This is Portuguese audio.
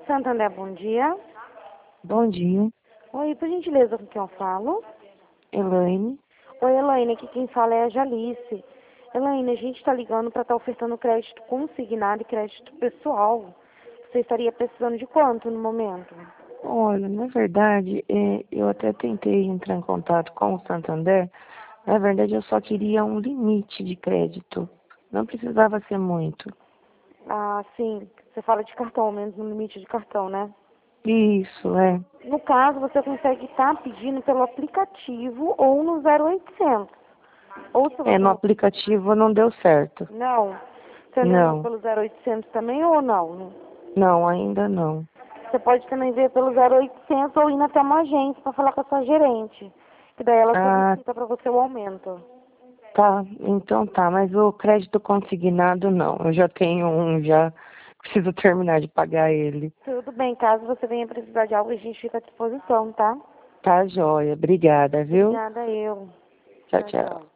Santander, bom dia. Bom dia, Oi, por gentileza, com quem eu falo? Elaine. Oi, Elaine, aqui quem fala é a Jalice. Elaine, a gente está ligando para estar ofertando crédito consignado e crédito pessoal. Você estaria precisando de quanto no momento? Olha, na verdade, eu até tentei entrar em contato com o Santander. Na verdade, eu só queria um limite de crédito. Não precisava ser muito. Ah, sim. Você fala de cartão, menos no limite de cartão, né? Isso, é. No caso, você consegue estar pedindo pelo aplicativo ou no 0800. Ou se você No não... aplicativo não deu certo. Não. Você tentou Não, pelo 0800 também ou não? não, ainda não. Você pode também ver pelo 0800 ou ir até uma agência para falar com a sua gerente. Que daí ela Ah, solicita para você o aumento. tá. Então tá, mas o crédito consignado não. Eu já tenho um, já preciso terminar de pagar ele. Tudo bem, caso você venha precisar de algo, a gente fica à disposição, tá? Tá, joia. Obrigada, viu? Obrigada eu. Tchau, Tchau, tchau. tchau.